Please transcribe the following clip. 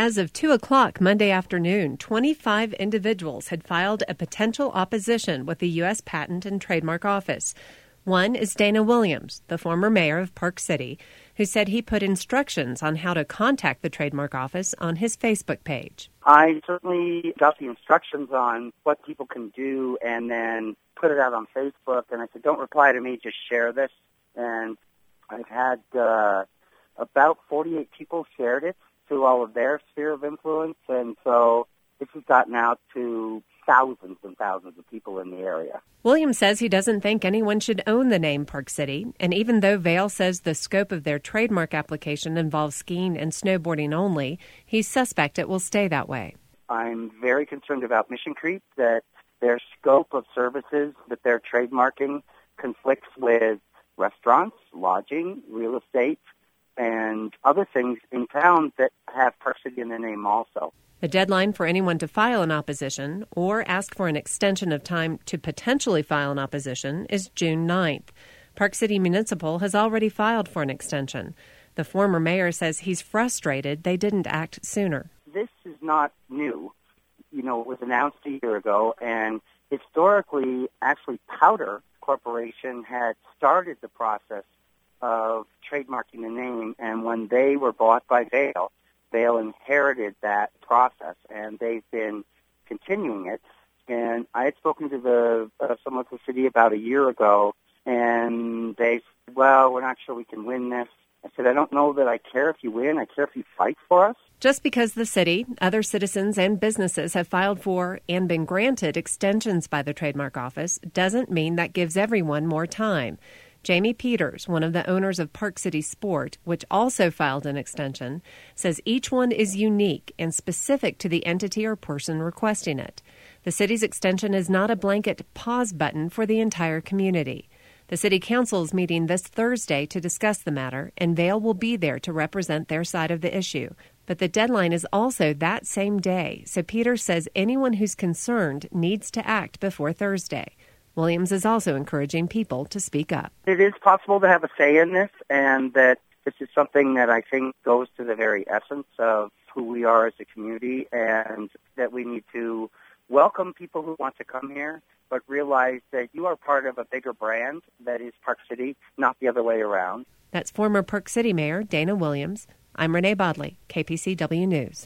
As of 2 o'clock Monday afternoon, 25 individuals had filed a potential opposition with the U.S. Patent and Trademark Office. One is Dana Williams, the former mayor of Park City, who said he put instructions on how to contact the Trademark Office on his Facebook page. I certainly got the instructions on what people can do and then put it out on Facebook. And I said, don't reply to me, just share this. And I've had about 48 people shared it to all of their sphere of influence. And so this has gotten out to thousands and thousands of people in the area. Williams says he doesn't think anyone should own the name Park City, and even though Vail says the scope of their trademark application involves skiing and snowboarding only, he's suspect it will stay that way. I'm very concerned about Mission Creek, that their scope of services that they're trademarking conflicts with restaurants, lodging, real estate, and other things in town that have Park City in their name also. The deadline for anyone to file an opposition or ask for an extension of time to potentially file an opposition is June 9th. Park City Municipal has already filed for an extension. The former mayor says he's frustrated they didn't act sooner. This is not new. It was announced a year ago, and historically, actually, Powder Corporation had started the process of trademarking the name, and when they were bought by Vail inherited that process, and they've been continuing it. And I had spoken to someone at the city about a year ago, and they said, well, we're not sure we can win this. I said, I don't know that I care if you win. I care if you fight for us. Just because the city, other citizens, and businesses have filed for and been granted extensions by the Trademark Office doesn't mean that gives everyone more time. Jamie Peters, one of the owners of Park City Sport, which also filed an extension, says each one is unique and specific to the entity or person requesting it. The city's extension is not a blanket pause button for the entire community. The city council is meeting this Thursday to discuss the matter, and Vail will be there to represent their side of the issue. But the deadline is also that same day, so Peters says anyone who's concerned needs to act before Thursday. Williams is also encouraging people to speak up. It is possible to have a say in this, and that this is something that I think goes to the very essence of who we are as a community, and that we need to welcome people who want to come here, but realize that you are part of a bigger brand that is Park City, not the other way around. That's former Park City Mayor Dana Williams. I'm Renee Bodley, KPCW News.